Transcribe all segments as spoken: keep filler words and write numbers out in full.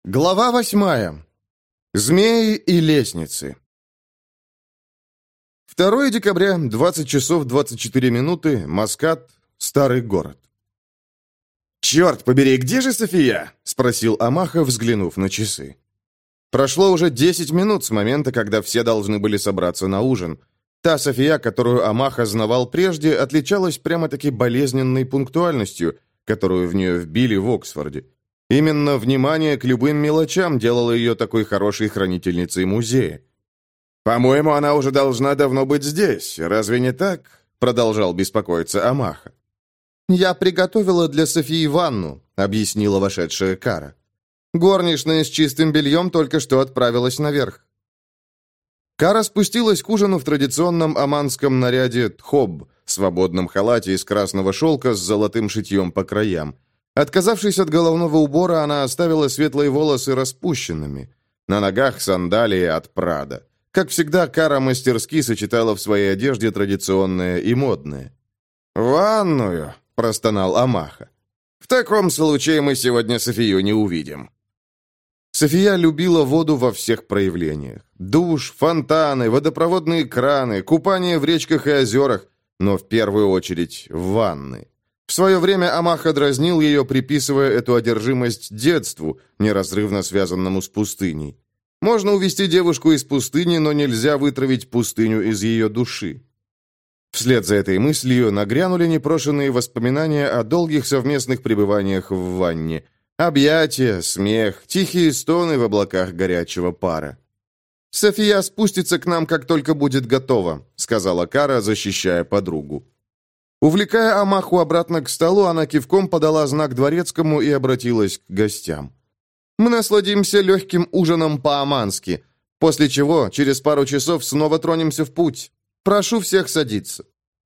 Глава восьмая. Змеи и лестницы. второе декабря, двадцать часов двадцать четыре минуты, Маскат, старый город. «Черт побери, где же София?» — спросил Амаха, взглянув на часы. Прошло уже десять минут с момента, когда все должны были собраться на ужин. Та София, которую Амаха знавал прежде, отличалась прямо-таки болезненной пунктуальностью, которую в нее вбили в Оксфорде. Именно внимание к любым мелочам делало ее такой хорошей хранительницей музея. «По-моему, она уже должна давно быть здесь, разве не так?» — продолжал беспокоиться Амаха. «Я приготовила для Софии ванну», — объяснила вошедшая Кара. «Горничная с чистым бельем только что отправилась наверх». Кара спустилась к ужину в традиционном оманском наряде тхоб, свободном халате из красного шелка с золотым шитьем по краям. Отказавшись от головного убора, она оставила светлые волосы распущенными. На ногах сандалии от Прада. Как всегда, Кара мастерски сочетала в своей одежде традиционное и модное. «Ванную», — простонал Амаха. «В таком случае мы сегодня Софию не увидим». София любила воду во всех проявлениях. Душ, фонтаны, водопроводные краны, купание в речках и озерах, но в первую очередь в ванны. В свое время Амаха дразнил ее, приписывая эту одержимость детству, неразрывно связанному с пустыней. Можно увести девушку из пустыни, но нельзя вытравить пустыню из ее души. Вслед за этой мыслью нагрянули непрошенные воспоминания о долгих совместных пребываниях в ванне. Объятия, смех, тихие стоны в облаках горячего пара. «София спустится к нам, как только будет готова», — сказала Кара, защищая подругу. Увлекая Амаху обратно к столу, она кивком подала знак дворецкому и обратилась к гостям. «Мы насладимся легким ужином по-омански, после чего через пару часов снова тронемся в путь. Прошу всех садиться».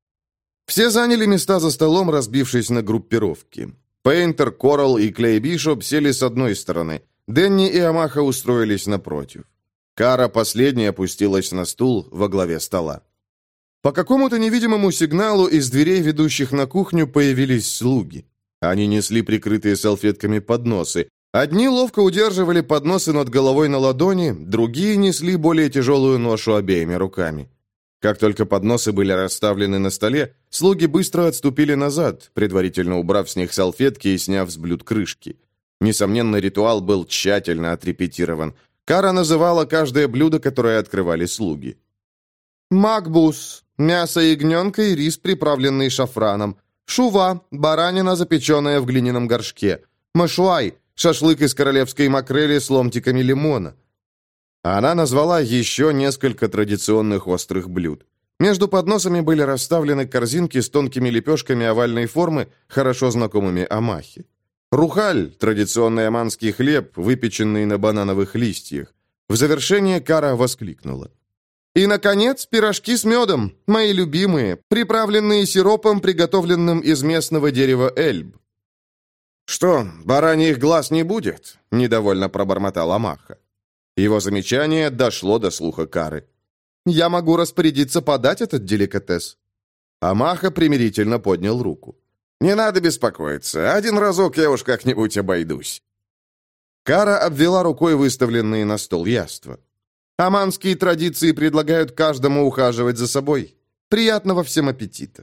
Все заняли места за столом, разбившись на группировки. Пейнтер, Коралл и Клей Бишоп сели с одной стороны, Денни и Амаха устроились напротив. Кара последняя опустилась на стул во главе стола. По какому-то невидимому сигналу из дверей, ведущих на кухню, появились слуги. Они несли прикрытые салфетками подносы. Одни ловко удерживали подносы над головой на ладони, другие несли более тяжелую ношу обеими руками. Как только подносы были расставлены на столе, слуги быстро отступили назад, предварительно убрав с них салфетки и сняв с блюд крышки. Несомненно, ритуал был тщательно отрепетирован. Кара называла каждое блюдо, которое открывали слуги. «Макбус. Мясо ягненка и рис, приправленный шафраном. Шува. Баранина, запеченная в глиняном горшке. Машуай. Шашлык из королевской макрели с ломтиками лимона». Она назвала еще несколько традиционных острых блюд. Между подносами были расставлены корзинки с тонкими лепешками овальной формы, хорошо знакомыми Амахе. Рухаль – традиционный оманский хлеб, выпеченный на банановых листьях. В завершение Кара воскликнула. «И, наконец, пирожки с медом, мои любимые, приправленные сиропом, приготовленным из местного дерева эльб». «Что, бараньих глаз не будет?» – недовольно пробормотал Амаха. Его замечание дошло до слуха Кары. «Я могу распорядиться подать этот деликатес». Амаха примирительно поднял руку. «Не надо беспокоиться, один разок я уж как-нибудь обойдусь». Кара обвела рукой выставленные на стол яства. «Оманские традиции предлагают каждому ухаживать за собой. Приятного всем аппетита».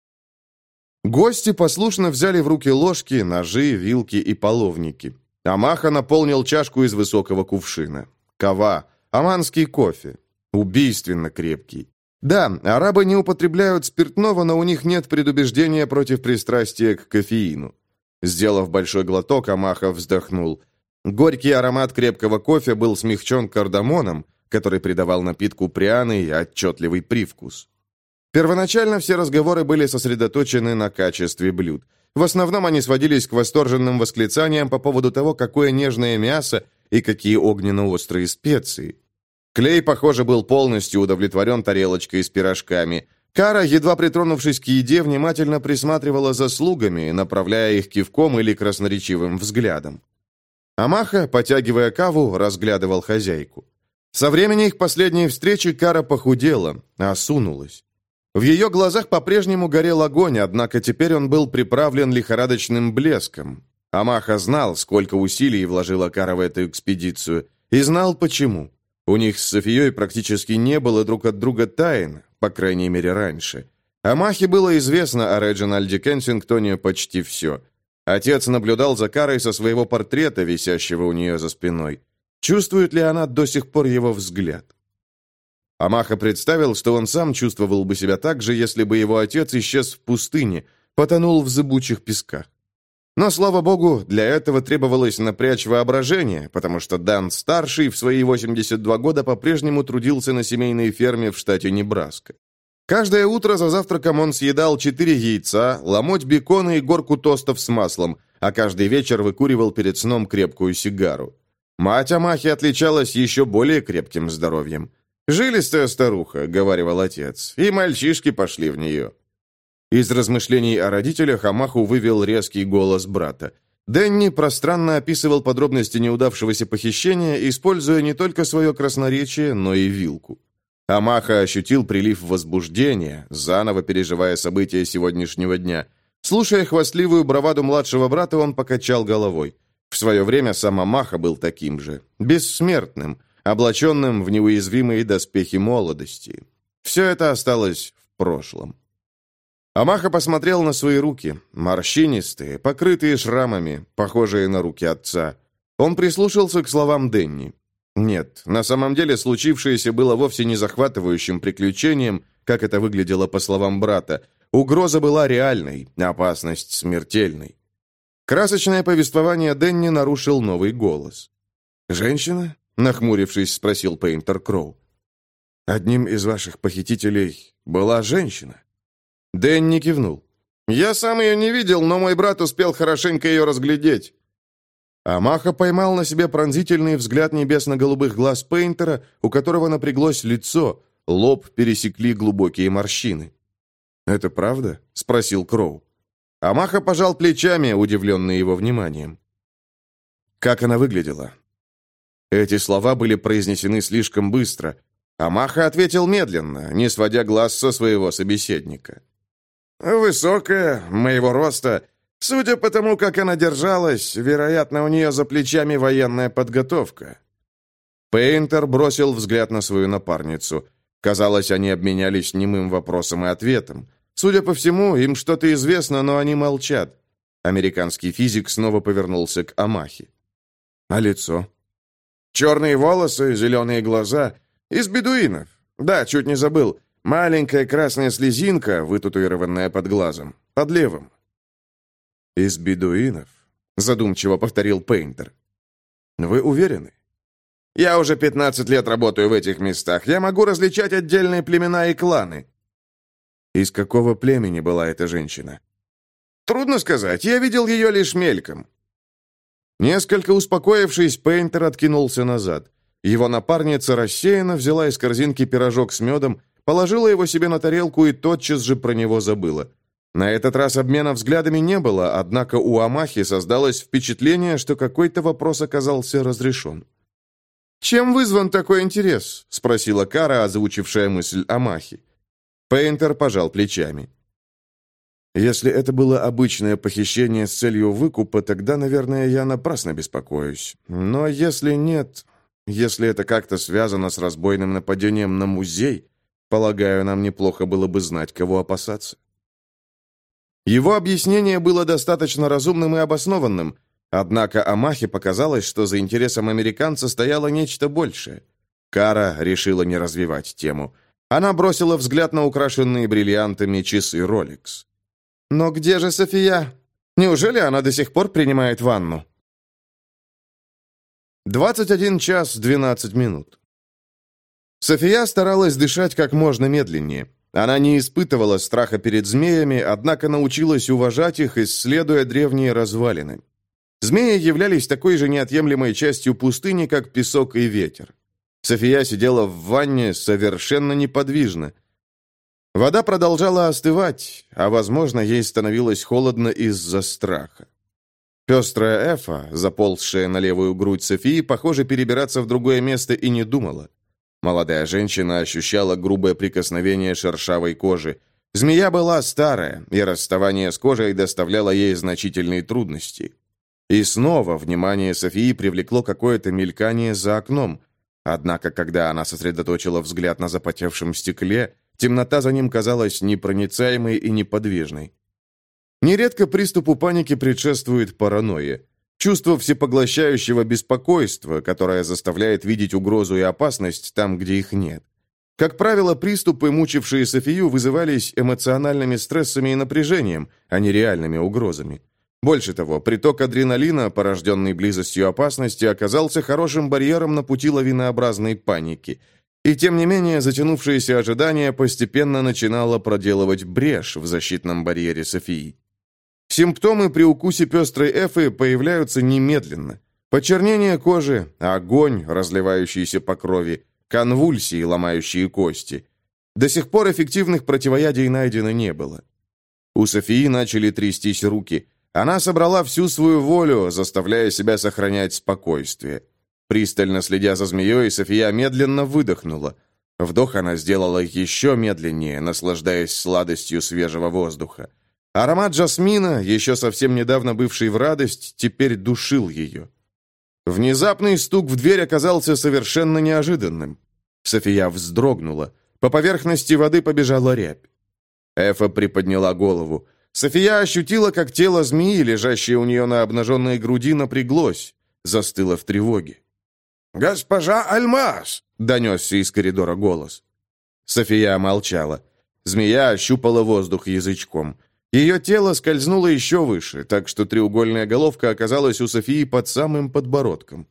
Гости послушно взяли в руки ложки, ножи, вилки и половники. Амаха наполнил чашку из высокого кувшина. Кава, оманский кофе. Убийственно крепкий. Да, арабы не употребляют спиртного, но у них нет предубеждения против пристрастия к кофеину. Сделав большой глоток, Амаха вздохнул. Горький аромат крепкого кофе был смягчен кардамоном, который придавал напитку пряный и отчетливый привкус. Первоначально все разговоры были сосредоточены на качестве блюд. В основном они сводились к восторженным восклицаниям по поводу того, какое нежное мясо и какие огненно-острые специи. Клей, похоже, был полностью удовлетворен тарелочкой с пирожками. Кара, едва притронувшись к еде, внимательно присматривала за слугами, направляя их кивком или красноречивым взглядом. Амаха, потягивая каву, разглядывал хозяйку. Со времени их последней встречи Кара похудела, осунулась. В ее глазах по-прежнему горел огонь, однако теперь он был приправлен лихорадочным блеском. Амаха знал, сколько усилий вложила Кара в эту экспедицию, и знал почему. У них с Софией практически не было друг от друга тайн, по крайней мере раньше. Амахе было известно о Реджинальде Кенсингтоне почти все. Отец наблюдал за Карой со своего портрета, висящего у нее за спиной. Чувствует ли она до сих пор его взгляд? Амаха представил, что он сам чувствовал бы себя так же, если бы его отец исчез в пустыне, потонул в зыбучих песках. Но, слава богу, для этого требовалось напрячь воображение, потому что Дан-старший в свои восемьдесят два года по-прежнему трудился на семейной ферме в штате Небраска. Каждое утро за завтраком он съедал четыре яйца, ломоть бекона и горку тостов с маслом, а каждый вечер выкуривал перед сном крепкую сигару. Мать Амахи отличалась еще более крепким здоровьем. «Жилистая старуха», — говаривал отец, — «и мальчишки пошли в нее». Из размышлений о родителях Амаху вывел резкий голос брата. Дэнни пространно описывал подробности неудавшегося похищения, используя не только свое красноречие, но и вилку. Амаха ощутил прилив возбуждения, заново переживая события сегодняшнего дня. Слушая хвастливую браваду младшего брата, он покачал головой. В свое время сам Амаха был таким же, бессмертным, облаченным в неуязвимые доспехи молодости. Все это осталось в прошлом. Амаха посмотрел на свои руки, морщинистые, покрытые шрамами, похожие на руки отца. Он прислушался к словам Дэнни. Нет, на самом деле случившееся было вовсе не захватывающим приключением, как это выглядело по словам брата. Угроза была реальной, опасность смертельной. Красочное повествование Дэнни нарушил новый голос. «Женщина?» — нахмурившись, спросил Пейнтер Кроу. «Одним из ваших похитителей была женщина?» Дэнни кивнул. «Я сам ее не видел, но мой брат успел хорошенько ее разглядеть». Амаха поймал на себе пронзительный взгляд небесно-голубых глаз Пейнтера, у которого напряглось лицо, лоб пересекли глубокие морщины. «Это правда?» — спросил Кроу. Амаха пожал плечами, удивленный его вниманием. «Как она выглядела?» Эти слова были произнесены слишком быстро. Амаха ответил медленно, не сводя глаз со своего собеседника. «Высокая, моего роста. Судя по тому, как она держалась, вероятно, у нее за плечами военная подготовка». Пейнтер бросил взгляд на свою напарницу. Казалось, они обменялись немым вопросом и ответом. Судя по всему, им что-то известно, но они молчат. Американский физик снова повернулся к Амахе. «А лицо?» «Черные волосы, зеленые глаза. Из бедуинов. Да, чуть не забыл. Маленькая красная слезинка, вытатуированная под глазом. Под левым». «Из бедуинов?» — задумчиво повторил Пейнтер. «Вы уверены?» «Я уже пятнадцать лет работаю в этих местах. Я могу различать отдельные племена и кланы». «Из какого племени была эта женщина?» «Трудно сказать. Я видел ее лишь мельком». Несколько успокоившись, Пейнтер откинулся назад. Его напарница рассеянно взяла из корзинки пирожок с медом, положила его себе на тарелку и тотчас же про него забыла. На этот раз обмена взглядами не было, однако у Амахи создалось впечатление, что какой-то вопрос оказался разрешен. «Чем вызван такой интерес?» — спросила Кара, озвучившая мысль Амахи. Пейнтер пожал плечами. «Если это было обычное похищение с целью выкупа, тогда, наверное, я напрасно беспокоюсь. Но если нет, если это как-то связано с разбойным нападением на музей, полагаю, нам неплохо было бы знать, кого опасаться». Его объяснение было достаточно разумным и обоснованным, однако Амахе показалось, что за интересом американца стояло нечто большее. Кара решила не развивать тему. Она бросила взгляд на украшенные бриллиантами часы Rolex. «Но где же София? Неужели она до сих пор принимает ванну?» двадцать один час двенадцать минут. София старалась дышать как можно медленнее. Она не испытывала страха перед змеями, однако научилась уважать их, исследуя древние развалины. Змеи являлись такой же неотъемлемой частью пустыни, как песок и ветер. София сидела в ванне совершенно неподвижно. Вода продолжала остывать, а, возможно, ей становилось холодно из-за страха. Пестрая эфа, заползшая на левую грудь Софии, похоже, перебираться в другое место и не думала. Молодая женщина ощущала грубое прикосновение шершавой кожи. Змея была старая, и расставание с кожей доставляло ей значительные трудности. И снова внимание Софии привлекло какое-то мелькание за окном. Однако, когда она сосредоточила взгляд на запотевшем стекле, темнота за ним казалась непроницаемой и неподвижной. Нередко приступу паники предшествует паранойя. Чувство всепоглощающего беспокойства, которое заставляет видеть угрозу и опасность там, где их нет. Как правило, приступы, мучившие Софию, вызывались эмоциональными стрессами и напряжением, а не реальными угрозами. Больше того, приток адреналина, порожденный близостью опасности, оказался хорошим барьером на пути лавинообразной паники. И тем не менее, затянувшееся ожидание постепенно начинало проделывать брешь в защитном барьере Софии. Симптомы при укусе пестрой эфы появляются немедленно. Почернение кожи, огонь, разливающийся по крови, конвульсии, ломающие кости. До сих пор эффективных противоядий найдено не было. У Софии начали трястись руки. Она собрала всю свою волю, заставляя себя сохранять спокойствие. Пристально следя за змеей, София медленно выдохнула. Вдох она сделала еще медленнее, наслаждаясь сладостью свежего воздуха. Аромат жасмина, еще совсем недавно бывший в радость, теперь душил ее. Внезапный стук в дверь оказался совершенно неожиданным. София вздрогнула. По поверхности воды побежала рябь. Эфа приподняла голову. София ощутила, как тело змеи, лежащее у нее на обнаженной груди, напряглось, застыло в тревоге. «Госпожа Альмаз!» — донесся из коридора голос. София молчала. Змея ощупала воздух язычком. Ее тело скользнуло еще выше, так что треугольная головка оказалась у Софии под самым подбородком.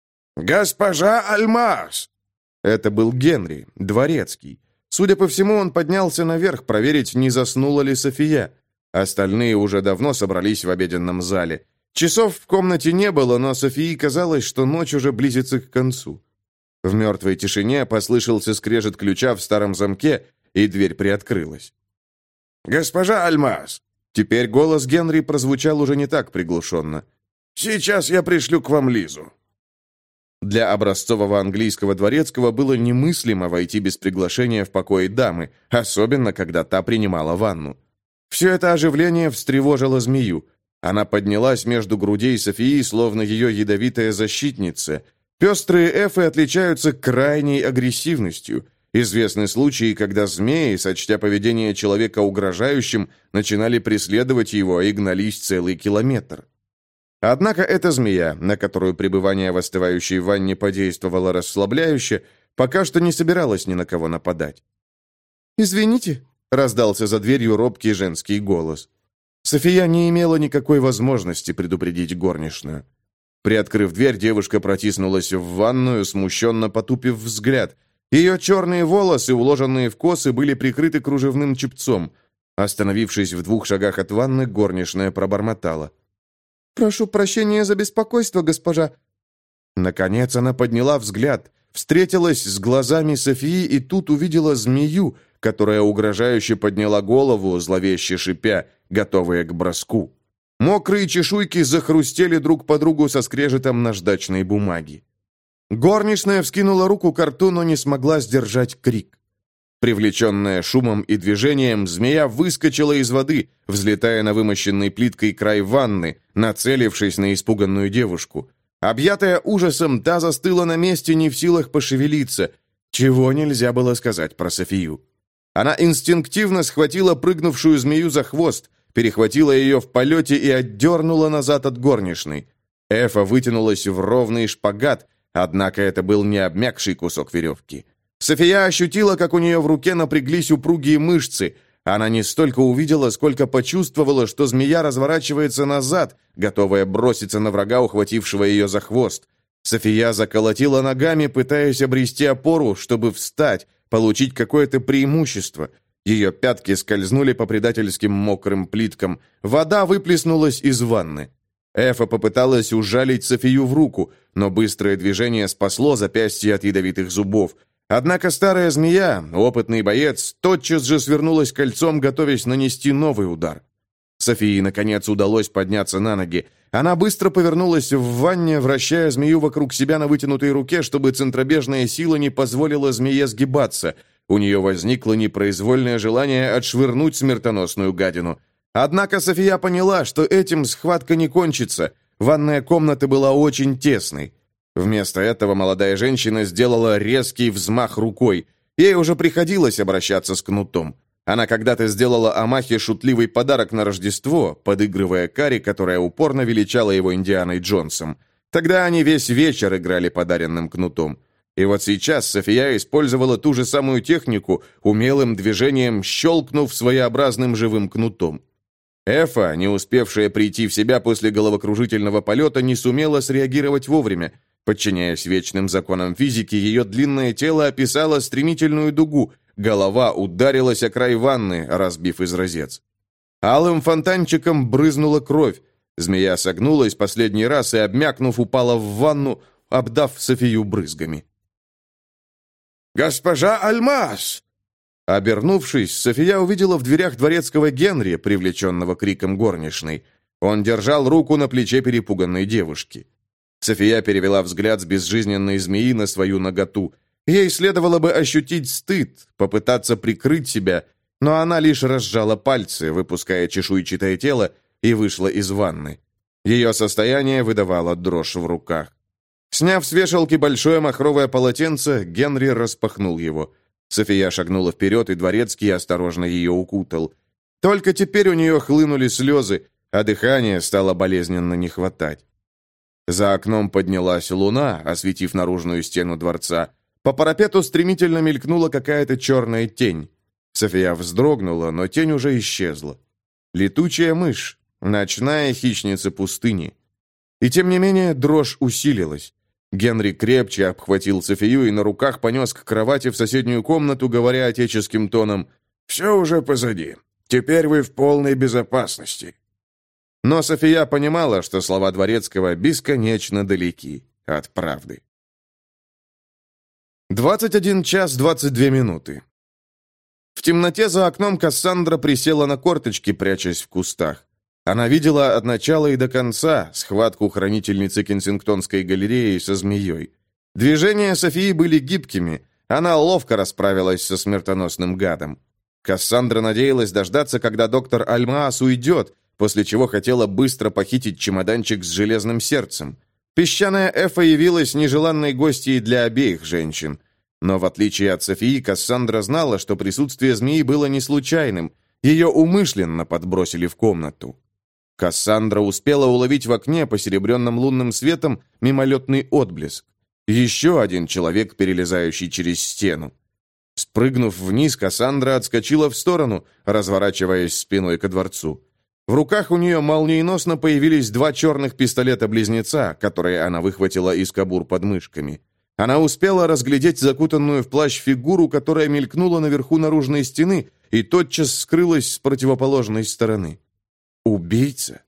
«Госпожа Альмаз!» Это был Генри, дворецкий. Судя по всему, он поднялся наверх проверить, не заснула ли София. Остальные уже давно собрались в обеденном зале. Часов в комнате не было, но Софии казалось, что ночь уже близится к концу. В мертвой тишине послышался скрежет ключа в старом замке, и дверь приоткрылась. «Госпожа Альмаз!» Теперь голос Генри прозвучал уже не так приглушенно. «Сейчас я пришлю к вам Лизу». Для образцового английского дворецкого было немыслимо войти без приглашения в покои дамы, особенно когда та принимала ванну. Все это оживление встревожило змею. Она поднялась между грудей Софии, словно ее ядовитая защитница. Пестрые эфы отличаются крайней агрессивностью. Известны случаи, когда змеи, сочтя поведение человека угрожающим, начинали преследовать его и гнались целый километр. Однако эта змея, на которую пребывание в остывающей ванне подействовало расслабляюще, пока что не собиралась ни на кого нападать. «Извините», — раздался за дверью робкий женский голос. София не имела никакой возможности предупредить горничную. Приоткрыв дверь, девушка протиснулась в ванную, смущенно потупив взгляд. Ее черные волосы, уложенные в косы, были прикрыты кружевным чепцом. Остановившись в двух шагах от ванны, горничная пробормотала. «Прошу прощения за беспокойство, госпожа». Наконец она подняла взгляд, встретилась с глазами Софии и тут увидела змею, которая угрожающе подняла голову, зловеще шипя, готовая к броску. Мокрые чешуйки захрустели друг по другу со скрежетом наждачной бумаги. Горничная вскинула руку к рту, но не смогла сдержать крик. Привлеченная шумом и движением, змея выскочила из воды, взлетая на вымощенный плиткой край ванны, нацелившись на испуганную девушку. Объятая ужасом, та застыла на месте, не в силах пошевелиться, чего нельзя было сказать про Софию. Она инстинктивно схватила прыгнувшую змею за хвост, перехватила ее в полете и отдернула назад от горничной. Эфа вытянулась в ровный шпагат, однако это был не обмякший кусок веревки. София ощутила, как у нее в руке напряглись упругие мышцы. Она не столько увидела, сколько почувствовала, что змея разворачивается назад, готовая броситься на врага, ухватившего ее за хвост. София заколотила ногами, пытаясь обрести опору, чтобы встать, получить какое-то преимущество. Ее пятки скользнули по предательским мокрым плиткам. Вода выплеснулась из ванны. Эфа попыталась ужалить Софию в руку, но быстрое движение спасло запястье от ядовитых зубов. Однако старая змея, опытный боец, тотчас же свернулась кольцом, готовясь нанести новый удар. Софии, наконец, удалось подняться на ноги. Она быстро повернулась в ванне, вращая змею вокруг себя на вытянутой руке, чтобы центробежная сила не позволила змее сгибаться. У нее возникло непроизвольное желание отшвырнуть смертоносную гадину. Однако София поняла, что этим схватка не кончится. Ванная комната была очень тесной. Вместо этого молодая женщина сделала резкий взмах рукой. Ей уже приходилось обращаться с кнутом. Она когда-то сделала Амахе шутливый подарок на Рождество, подыгрывая Кари, которая упорно величала его Индианой Джонсом. Тогда они весь вечер играли подаренным кнутом. И вот сейчас София использовала ту же самую технику, умелым движением щелкнув своеобразным живым кнутом. Эфа, не успевшая прийти в себя после головокружительного полета, не сумела среагировать вовремя. Подчиняясь вечным законам физики, ее длинное тело описало стремительную дугу, голова ударилась о край ванны, разбив изразец. Алым фонтанчиком брызнула кровь. Змея согнулась последний раз и, обмякнув, упала в ванну, обдав Софию брызгами. «Госпожа Альмаз!» Обернувшись, София увидела в дверях дворецкого Генри, привлеченного криком горничной. Он держал руку на плече перепуганной девушки. София перевела взгляд с безжизненной змеи на свою наготу. Ей следовало бы ощутить стыд, попытаться прикрыть себя, но она лишь разжала пальцы, выпуская чешуйчатое тело, и вышла из ванны. Ее состояние выдавало дрожь в руках. Сняв с вешалки большое махровое полотенце, Генри распахнул его. София шагнула вперед, и дворецкий осторожно ее укутал. Только теперь у нее хлынули слезы, а дыхание стало болезненно не хватать. За окном поднялась луна, осветив наружную стену дворца. По парапету стремительно мелькнула какая-то черная тень. София вздрогнула, но тень уже исчезла. Летучая мышь, ночная хищница пустыни. И тем не менее дрожь усилилась. Генри крепче обхватил Софию и на руках понес к кровати в соседнюю комнату, говоря отеческим тоном: «Все уже позади. Теперь вы в полной безопасности». Но София понимала, что слова дворецкого бесконечно далеки от правды. двадцать один час двадцать две минуты. В темноте за окном Кассандра присела на корточки, прячась в кустах. Она видела от начала и до конца схватку хранительницы Кенсингтонской галереи со змеей. Движения Софии были гибкими, она ловко расправилась со смертоносным гадом. Кассандра надеялась дождаться, когда доктор Альмаас уйдет, после чего хотела быстро похитить чемоданчик с железным сердцем. Песчаная Эфа явилась нежеланной гостьей для обеих женщин. Но в отличие от Софии, Кассандра знала, что присутствие змеи было не случайным, ее умышленно подбросили в комнату. Кассандра успела уловить в окне, посеребренным лунным светом, мимолетный отблеск. Еще один человек, перелезающий через стену. Спрыгнув вниз, Кассандра отскочила в сторону, разворачиваясь спиной ко дворцу. В руках у нее молниеносно появились два черных пистолета-близнеца, которые она выхватила из кобур под мышками. Она успела разглядеть закутанную в плащ фигуру, которая мелькнула наверху наружной стены и тотчас скрылась с противоположной стороны. Убийца?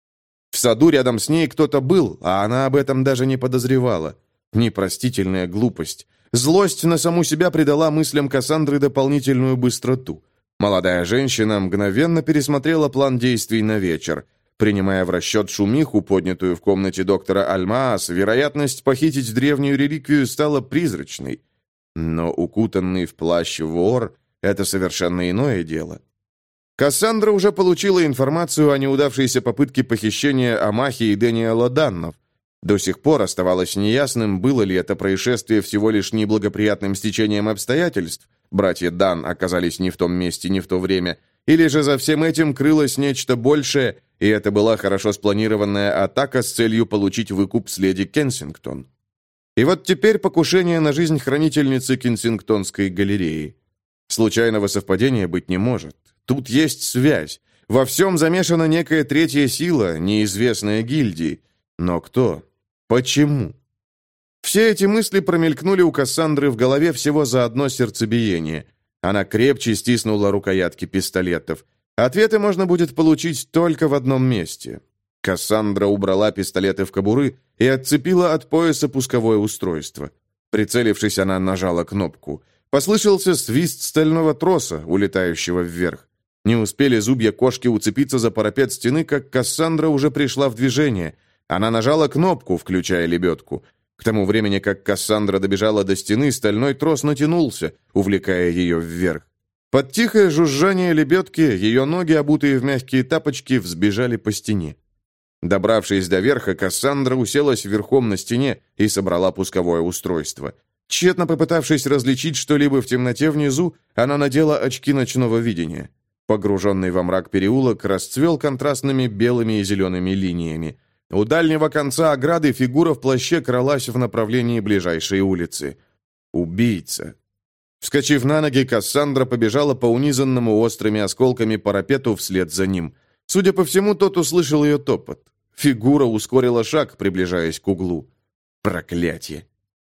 В саду рядом с ней кто-то был, а она об этом даже не подозревала. Непростительная глупость. Злость на саму себя придала мыслям Кассандры дополнительную быстроту. Молодая женщина мгновенно пересмотрела план действий на вечер. Принимая в расчет шумиху, поднятую в комнате доктора Альмаас, вероятность похитить древнюю реликвию стала призрачной. Но укутанный в плащ вор — это совершенно иное дело. Кассандра уже получила информацию о неудавшейся попытке похищения Амахи и Дэниела Даннов. До сих пор оставалось неясным, было ли это происшествие всего лишь неблагоприятным стечением обстоятельств, братья Дан оказались не в том месте, не в то время, или же за всем этим крылось нечто большее, и это была хорошо спланированная атака с целью получить выкуп с леди Кенсингтон. И вот теперь покушение на жизнь хранительницы Кенсингтонской галереи. Случайного совпадения быть не может. Тут есть связь. Во всем замешана некая третья сила, неизвестная гильдии. Но кто? Почему? Все эти мысли промелькнули у Кассандры в голове всего за одно сердцебиение. Она крепче стиснула рукоятки пистолетов. Ответы можно будет получить только в одном месте. Кассандра убрала пистолеты в кобуры и отцепила от пояса пусковое устройство. Прицелившись, она нажала кнопку. Послышался свист стального троса, улетающего вверх. Не успели зубья кошки уцепиться за парапет стены, как Кассандра уже пришла в движение. Она нажала кнопку, включая лебедку. К тому времени, как Кассандра добежала до стены, стальной трос натянулся, увлекая ее вверх. Под тихое жужжание лебедки ее ноги, обутые в мягкие тапочки, взбежали по стене. Добравшись до верха, Кассандра уселась верхом на стене и собрала пусковое устройство. Тщетно попытавшись различить что-либо в темноте внизу, она надела очки ночного видения. Погруженный во мрак переулок расцвел контрастными белыми и зелеными линиями. У дальнего конца ограды фигура в плаще кралась в направлении ближайшей улицы. Убийца. Вскочив на ноги, Кассандра побежала по унизанному острыми осколками парапету вслед за ним. Судя по всему, тот услышал ее топот. Фигура ускорила шаг, приближаясь к углу. Проклятие!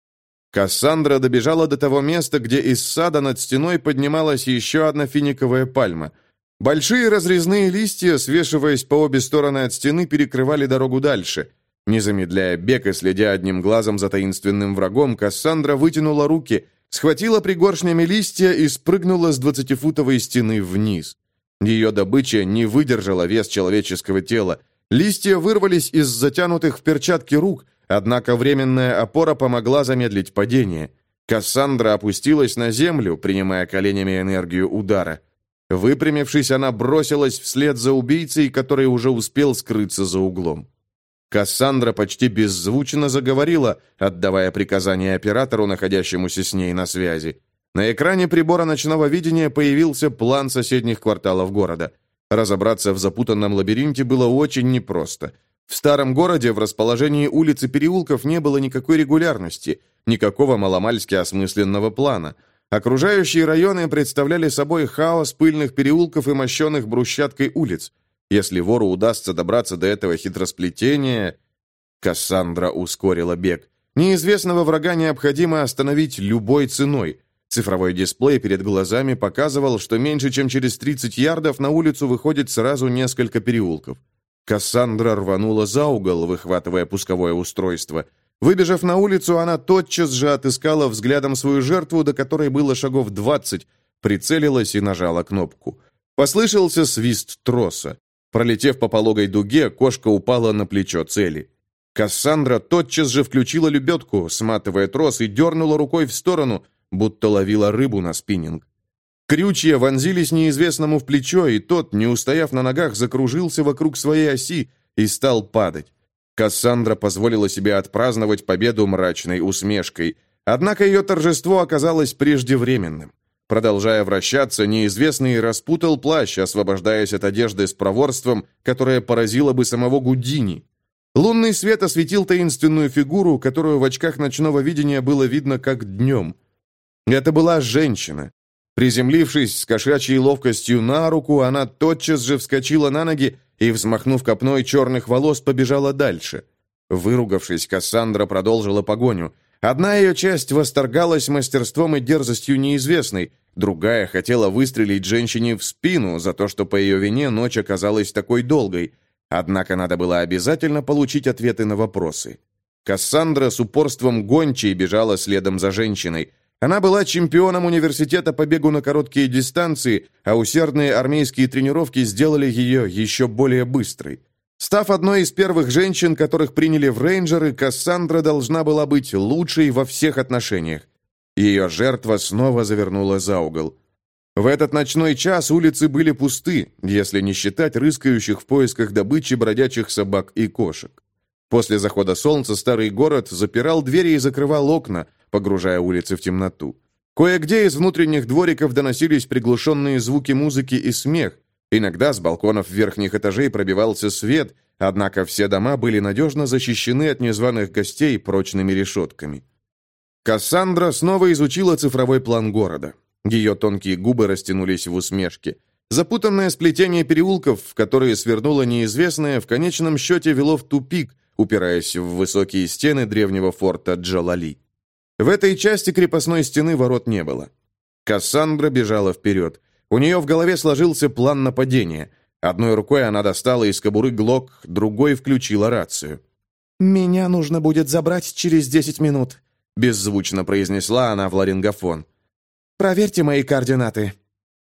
Кассандра добежала до того места, где из сада над стеной поднималась еще одна финиковая пальма. Большие разрезные листья, свешиваясь по обе стороны от стены, перекрывали дорогу дальше. Не замедляя бег и следя одним глазом за таинственным врагом, Кассандра вытянула руки, схватила пригоршнями листья и спрыгнула с двадцатифутовой стены вниз. Ее добыча не выдержала вес человеческого тела. Листья вырвались из затянутых в перчатки рук, однако временная опора помогла замедлить падение. Кассандра опустилась на землю, принимая коленями энергию удара. Выпрямившись, она бросилась вслед за убийцей, который уже успел скрыться за углом. Кассандра почти беззвучно заговорила, отдавая приказания оператору, находящемуся с ней на связи. На экране прибора ночного видения появился план соседних кварталов города. Разобраться в запутанном лабиринте было очень непросто. В старом городе в расположении улиц и переулков не было никакой регулярности, никакого маломальски осмысленного плана. Окружающие районы представляли собой хаос пыльных переулков и мощенных брусчаткой улиц. Если вору удастся добраться до этого хитросплетения... Кассандра ускорила бег. Неизвестного врага необходимо остановить любой ценой. Цифровой дисплей перед глазами показывал, что меньше чем через тридцать ярдов на улицу выходит сразу несколько переулков. Кассандра рванула за угол, выхватывая пусковое устройство. Выбежав на улицу, она тотчас же отыскала взглядом свою жертву, до которой было шагов двадцать, прицелилась и нажала кнопку. Послышался свист троса. Пролетев по пологой дуге, кошка упала на плечо цели. Кассандра тотчас же включила лебедку, сматывая трос, и дернула рукой в сторону, будто ловила рыбу на спиннинг. Крючья вонзились неизвестному в плечо, и тот, не устояв на ногах, закружился вокруг своей оси и стал падать. Кассандра позволила себе отпраздновать победу мрачной усмешкой. Однако ее торжество оказалось преждевременным. Продолжая вращаться, неизвестный распутал плащ, освобождаясь от одежды с проворством, которое поразило бы самого Гудини. Лунный свет осветил таинственную фигуру, которую в очках ночного видения было видно как днем. Это была женщина. Приземлившись с кошачьей ловкостью на руку, она тотчас же вскочила на ноги и, взмахнув копной черных волос, побежала дальше. Выругавшись, Кассандра продолжила погоню. Одна ее часть восторгалась мастерством и дерзостью неизвестной, другая хотела выстрелить женщине в спину за то, что по ее вине ночь оказалась такой долгой. Однако надо было обязательно получить ответы на вопросы. Кассандра с упорством гончей бежала следом за женщиной. Она была чемпионом университета по бегу на короткие дистанции, а усердные армейские тренировки сделали ее еще более быстрой. Став одной из первых женщин, которых приняли в рейнджеры, Кассандра должна была быть лучшей во всех отношениях. Ее жертва снова завернула за угол. В этот ночной час улицы были пусты, если не считать рыскающих в поисках добычи бродячих собак и кошек. После захода солнца старый город запирал двери и закрывал окна, погружая улицы в темноту. Кое-где из внутренних двориков доносились приглушенные звуки музыки и смех. Иногда с балконов верхних этажей пробивался свет, однако все дома были надежно защищены от незваных гостей прочными решетками. Кассандра снова изучила цифровой план города. Ее тонкие губы растянулись в усмешке. Запутанное сплетение переулков, в которые свернуло неизвестное, в конечном счете вело в тупик, упираясь в высокие стены древнего форта Джалали. В этой части крепостной стены ворот не было. Кассандра бежала вперед. У нее в голове сложился план нападения. Одной рукой она достала из кобуры глок, другой включила рацию. «Меня нужно будет забрать через десять минут», — беззвучно произнесла она в ларингофон. «Проверьте мои координаты».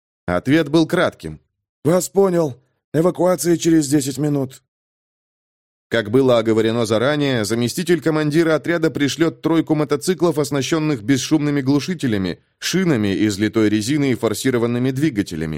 Ответ был кратким. «Вас понял. Эвакуация через десять минут». Как было оговорено заранее, заместитель командира отряда пришлет тройку мотоциклов, оснащенных бесшумными глушителями, шинами из литой резины и форсированными двигателями.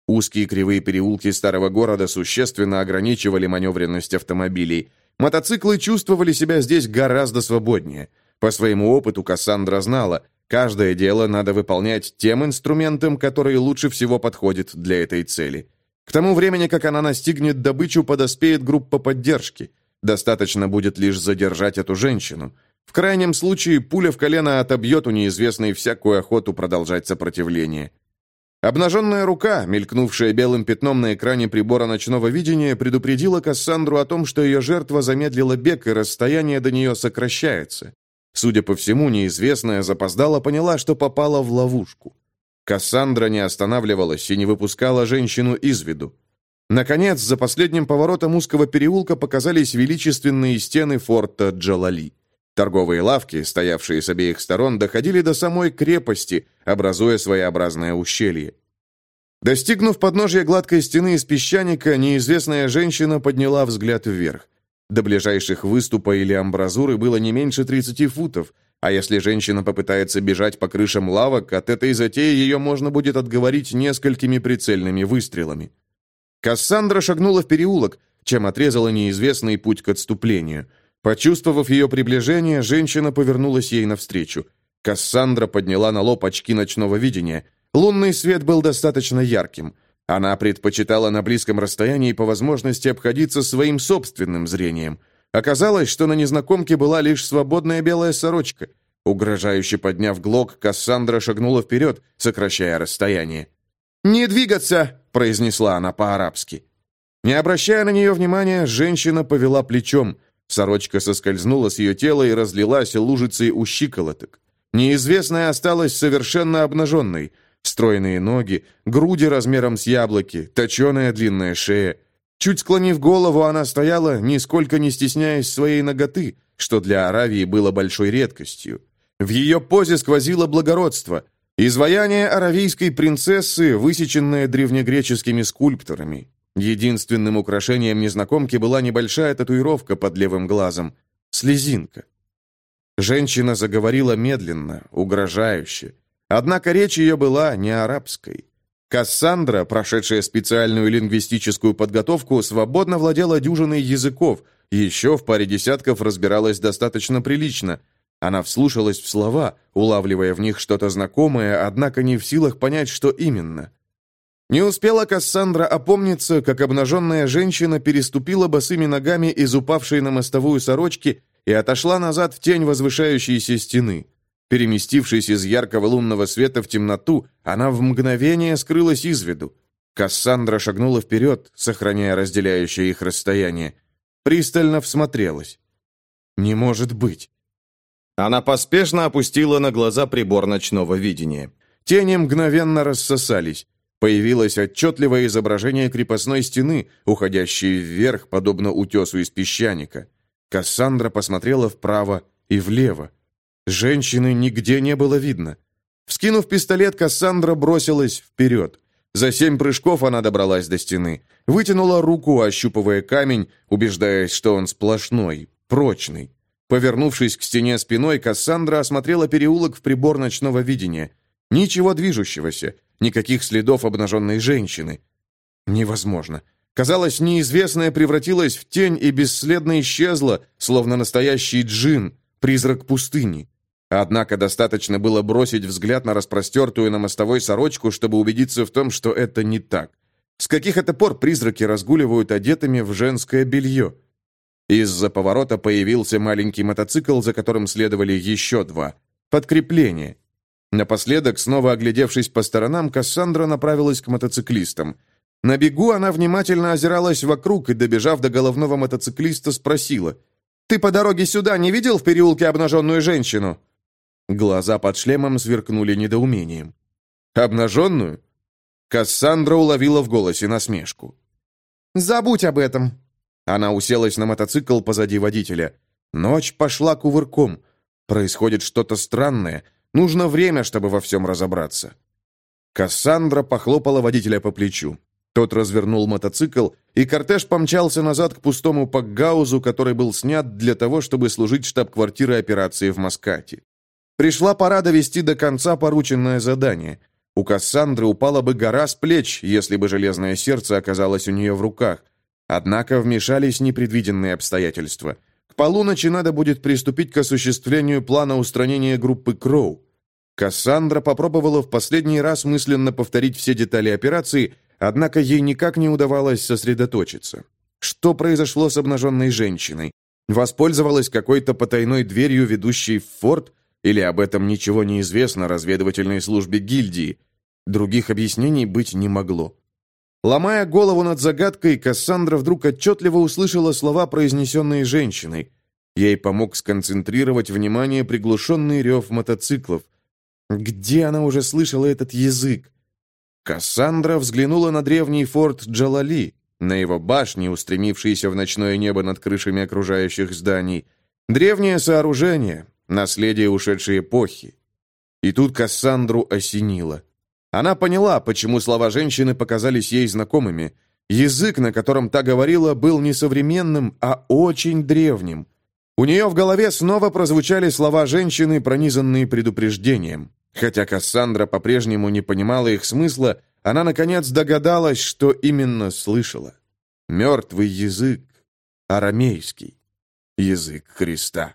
Узкие кривые переулки старого города существенно ограничивали маневренность автомобилей. Мотоциклы чувствовали себя здесь гораздо свободнее. По своему опыту Кассандра знала, каждое дело надо выполнять тем инструментом, который лучше всего подходит для этой цели. К тому времени, как она настигнет добычу, подоспеет группа поддержки. Достаточно будет лишь задержать эту женщину. В крайнем случае, пуля в колено отобьет у неизвестной всякую охоту продолжать сопротивление. Обнаженная рука, мелькнувшая белым пятном на экране прибора ночного видения, предупредила Кассандру о том, что ее жертва замедлила бег, и расстояние до нее сокращается. Судя по всему, неизвестная запоздала поняла, что попала в ловушку. Кассандра не останавливалась и не выпускала женщину из виду. Наконец, за последним поворотом узкого переулка показались величественные стены форта Джалали. Торговые лавки, стоявшие с обеих сторон, доходили до самой крепости, образуя своеобразное ущелье. Достигнув подножия гладкой стены из песчаника, неизвестная женщина подняла взгляд вверх. До ближайших выступа или амбразуры было не меньше тридцати футов, а если женщина попытается бежать по крышам лавок, от этой затеи ее можно будет отговорить несколькими прицельными выстрелами. Кассандра шагнула в переулок, чем отрезала неизвестный путь к отступлению. Почувствовав ее приближение, женщина повернулась ей навстречу. Кассандра подняла на лоб очки ночного видения. Лунный свет был достаточно ярким. Она предпочитала на близком расстоянии по возможности обходиться своим собственным зрением. Оказалось, что на незнакомке была лишь свободная белая сорочка. Угрожающе подняв глок, Кассандра шагнула вперед, сокращая расстояние. «Не двигаться!» – произнесла она по-арабски. Не обращая на нее внимания, женщина повела плечом. Сорочка соскользнула с ее тела и разлилась лужицей у щиколоток. Неизвестная осталась совершенно обнаженной. Стройные ноги, груди размером с яблоки, точеная длинная шея. Чуть склонив голову, она стояла, нисколько не стесняясь своей наготы, что для Аравии было большой редкостью. В ее позе сквозило благородство. Изваяние аравийской принцессы, высеченное древнегреческими скульпторами. Единственным украшением незнакомки была небольшая татуировка под левым глазом – слезинка. Женщина заговорила медленно, угрожающе. Однако речь ее была не арабской. Кассандра, прошедшая специальную лингвистическую подготовку, свободно владела дюжиной языков, еще в паре десятков разбиралась достаточно прилично. Она вслушалась в слова, улавливая в них что-то знакомое, однако не в силах понять, что именно. Не успела Кассандра опомниться, как обнаженная женщина переступила босыми ногами из упавшей на мостовую сорочки и отошла назад в тень возвышающейся стены. Переместившись из яркого лунного света в темноту, она в мгновение скрылась из виду. Кассандра шагнула вперед, сохраняя разделяющее их расстояние. Пристально всмотрелась. «Не может быть!» Она поспешно опустила на глаза прибор ночного видения. Тени мгновенно рассосались. Появилось отчетливое изображение крепостной стены, уходящей вверх, подобно утесу из песчаника. Кассандра посмотрела вправо и влево. Женщины нигде не было видно. Вскинув пистолет, Кассандра бросилась вперед. За семь прыжков она добралась до стены. Вытянула руку, ощупывая камень, убеждаясь, что он сплошной, прочный. Повернувшись к стене спиной, Кассандра осмотрела переулок в прибор ночного видения. Ничего движущегося, никаких следов обнаженной женщины. Невозможно. Казалось, неизвестная превратилась в тень и бесследно исчезла, словно настоящий джин, призрак пустыни. Однако достаточно было бросить взгляд на распростертую на мостовой сорочку, чтобы убедиться в том, что это не так. С каких это пор призраки разгуливают одетыми в женское белье? Из-за поворота появился маленький мотоцикл, за которым следовали еще два. Подкрепление. Напоследок, снова оглядевшись по сторонам, Кассандра направилась к мотоциклистам. На бегу она внимательно озиралась вокруг и, добежав до головного мотоциклиста, спросила: «Ты по дороге сюда не видел в переулке обнаженную женщину?» Глаза под шлемом сверкнули недоумением. «Обнаженную?» Кассандра уловила в голосе насмешку. «Забудь об этом!» Она уселась на мотоцикл позади водителя. Ночь пошла кувырком. Происходит что-то странное. Нужно время, чтобы во всем разобраться. Кассандра похлопала водителя по плечу. Тот развернул мотоцикл, и кортеж помчался назад к пустому пакгаузу, который был снят для того, чтобы служить штаб-квартирой операции в Маскате. Пришла пора довести до конца порученное задание. У Кассандры упала бы гора с плеч, если бы железное сердце оказалось у нее в руках. Однако вмешались непредвиденные обстоятельства. К полуночи надо будет приступить к осуществлению плана устранения группы Кроу. Кассандра попробовала в последний раз мысленно повторить все детали операции, однако ей никак не удавалось сосредоточиться. Что произошло с обнаженной женщиной? Воспользовалась какой-то потайной дверью, ведущей в форт, или об этом ничего не известно разведывательной службе гильдии? Других объяснений быть не могло. Ломая голову над загадкой, Кассандра вдруг отчетливо услышала слова, произнесенные женщиной. Ей помог сконцентрировать внимание приглушенный рев мотоциклов. Где она уже слышала этот язык? Кассандра взглянула на древний форт Джалали, на его башни, устремившиеся в ночное небо над крышами окружающих зданий. Древнее сооружение, наследие ушедшей эпохи. И тут Кассандру осенило. Она поняла, почему слова женщины показались ей знакомыми. Язык, на котором та говорила, был не современным, а очень древним. У нее в голове снова прозвучали слова женщины, пронизанные предупреждением. Хотя Кассандра по-прежнему не понимала их смысла, она, наконец, догадалась, что именно слышала. Мертвый язык, арамейский, язык Христа.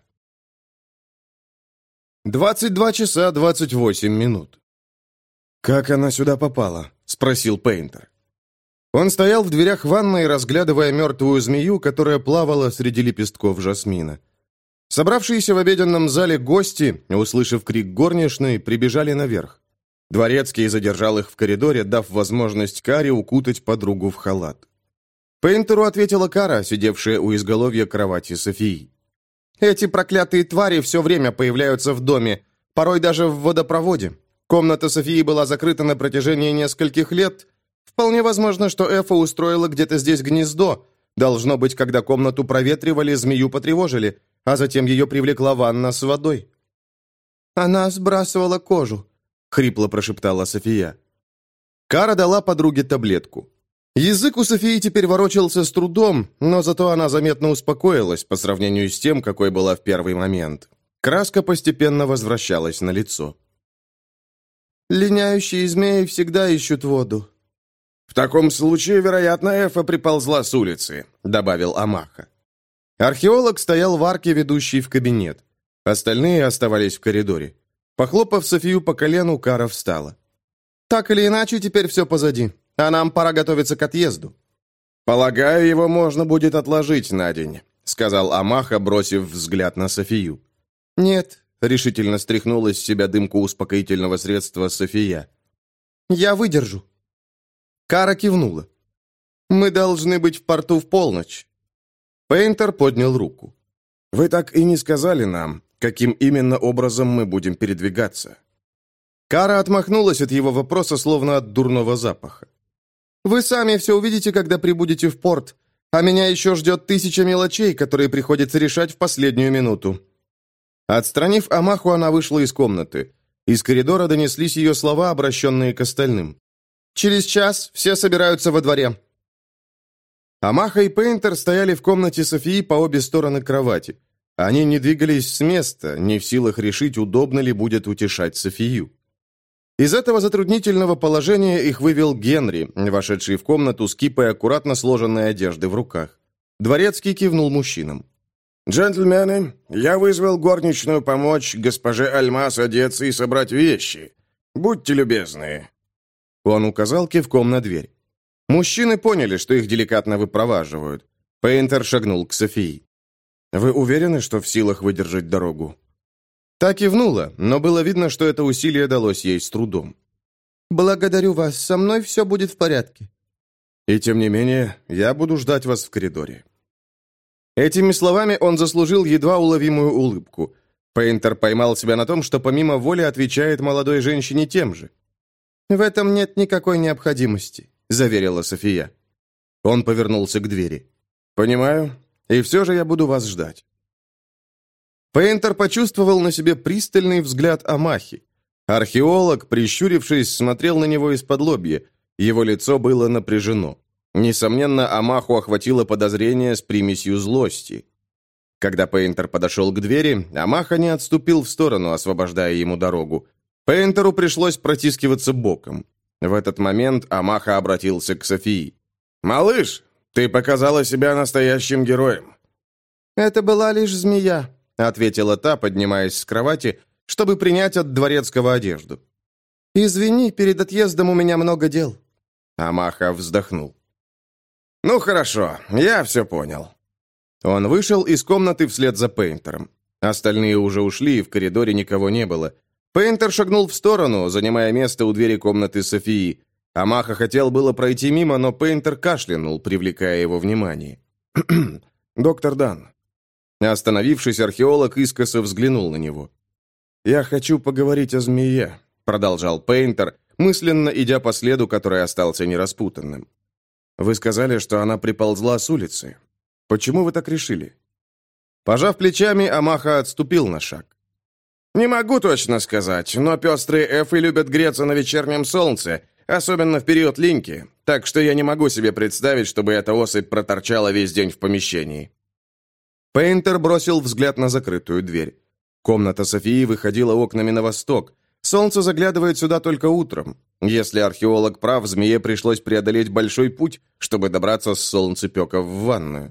двадцать два часа двадцать восемь минут. «Как она сюда попала?» — спросил Пейнтер. Он стоял в дверях ванной, разглядывая мертвую змею, которая плавала среди лепестков жасмина. Собравшиеся в обеденном зале гости, услышав крик горничной, прибежали наверх. Дворецкий задержал их в коридоре, дав возможность Каре укутать подругу в халат. Пейнтеру ответила Кара, сидевшая у изголовья кровати Софии. «Эти проклятые твари все время появляются в доме, порой даже в водопроводе. Комната Софии была закрыта на протяжении нескольких лет. Вполне возможно, что Эфа устроила где-то здесь гнездо. Должно быть, когда комнату проветривали, змею потревожили, а затем ее привлекла ванна с водой». «Она сбрасывала кожу», — хрипло прошептала София. Кара дала подруге таблетку. Язык у Софии теперь ворочался с трудом, но зато она заметно успокоилась по сравнению с тем, какой была в первый момент. Краска постепенно возвращалась на лицо. «Линяющие змеи всегда ищут воду». «В таком случае, вероятно, Эфа приползла с улицы», — добавил Амаха. Археолог стоял в арке, ведущей в кабинет. Остальные оставались в коридоре. Похлопав Софию по колену, Кара встала. «Так или иначе, теперь все позади, а нам пора готовиться к отъезду». «Полагаю, его можно будет отложить на день», — сказал Амаха, бросив взгляд на Софию. «Нет», — решительно стряхнула с себя дымку успокоительного средства София. «Я выдержу». Кара кивнула. «Мы должны быть в порту в полночь». Пейнтер поднял руку. «Вы так и не сказали нам, каким именно образом мы будем передвигаться». Кара отмахнулась от его вопроса, словно от дурного запаха. «Вы сами все увидите, когда прибудете в порт, а меня еще ждет тысяча мелочей, которые приходится решать в последнюю минуту». Отстранив Амаху, она вышла из комнаты. Из коридора донеслись ее слова, обращенные к остальным. «Через час все собираются во дворе». Амаха и Пейнтер стояли в комнате Софии по обе стороны кровати. Они не двигались с места, не в силах решить, удобно ли будет утешать Софию. Из этого затруднительного положения их вывел Генри, вошедший в комнату с кипой аккуратно сложенной одежды в руках. Дворецкий кивнул мужчинам. «Джентльмены, я вызвал горничную помочь госпоже Альмас одеться и собрать вещи. Будьте любезны». Он указал кивком на дверь. Мужчины поняли, что их деликатно выпроваживают. Пейнтер шагнул к Софии. «Вы уверены, что в силах выдержать дорогу?» Та кивнула, но было видно, что это усилие далось ей с трудом. «Благодарю вас, со мной все будет в порядке». «И тем не менее, я буду ждать вас в коридоре». Этими словами он заслужил едва уловимую улыбку. Пейнтер поймал себя на том, что помимо воли отвечает молодой женщине тем же. «В этом нет никакой необходимости», — заверила София. Он повернулся к двери. «Понимаю, и все же я буду вас ждать». Пейнтер почувствовал на себе пристальный взгляд Амахи. Археолог, прищурившись, смотрел на него из-под лобья. Его лицо было напряжено. Несомненно, Амаху охватило подозрение с примесью злости. Когда Пейнтер подошел к двери, Амаха не отступил в сторону, освобождая ему дорогу. Пейнтеру пришлось протискиваться боком. В этот момент Амаха обратился к Софии. «Малыш, ты показала себя настоящим героем». «Это была лишь змея», — ответила та, поднимаясь с кровати, чтобы принять от дворецкого одежду. «Извини, перед отъездом у меня много дел». Амаха вздохнул. «Ну хорошо, я все понял». Он вышел из комнаты вслед за Пейнтером. Остальные уже ушли, и в коридоре никого не было. Пейнтер шагнул в сторону, занимая место у двери комнаты Софии. Амаха хотел было пройти мимо, но Пейнтер кашлянул, привлекая его внимание. «Доктор Дан». Остановившись, археолог искоса взглянул на него. «Я хочу поговорить о змее», — продолжал Пейнтер, мысленно идя по следу, который остался нераспутанным. «Вы сказали, что она приползла с улицы. Почему вы так решили?» Пожав плечами, Амаха отступил на шаг. «Не могу точно сказать, но пестрые эфы любят греться на вечернем солнце, особенно в период линьки, так что я не могу себе представить, чтобы эта особь проторчала весь день в помещении». Пейнтер бросил взгляд на закрытую дверь. Комната Софии выходила окнами на восток. Солнце заглядывает сюда только утром. Если археолог прав, змее пришлось преодолеть большой путь, чтобы добраться с солнцепека в ванную.